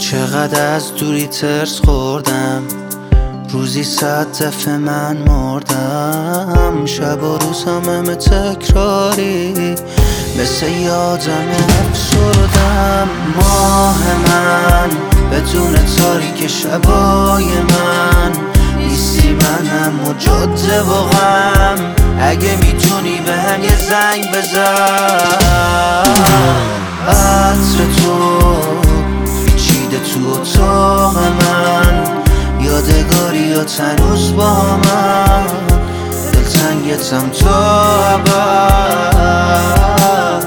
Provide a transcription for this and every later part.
چقدر از دوری ترس خوردم، روزی 100 دفعه من مردم. شب و روز همه تکراری، مثل یادم افسردم. ماه من بدون تاریک شبای من نیستی، منم و جاده و غم. اگه میتونی به هم یه زنگ بزن. عطر تو پیچیده تو اتاق من، یادگاریات هنوز با من، دلتنگتم تا ابد.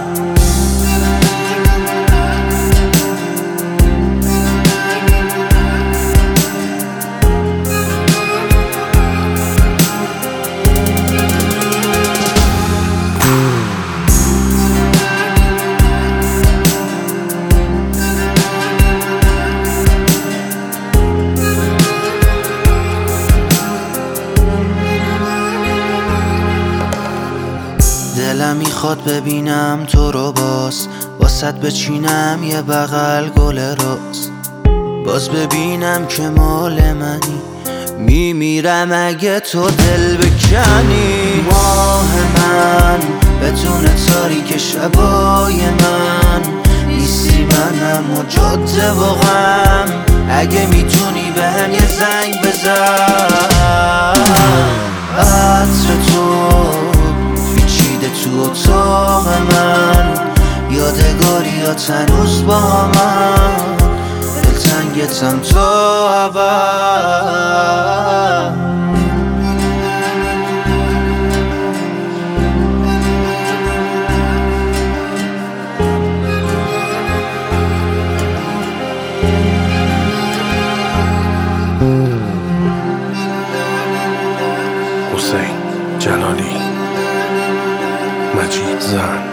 دلم میخواد ببینم تو رو واسط بچینم یه بغل گل روز. باز ببینم که مال منی، میمیرم اگه تو دل بکنی. ماه من بدون تاریک شبای من نیستی، منم و جاده و غم. اگه میتونی به هم یه زنگ بزن. عطر تو تو اتاق من، یادگاریات هنوز با من، دلتنگتم تا ابد. حسین جلالی، مجید زن.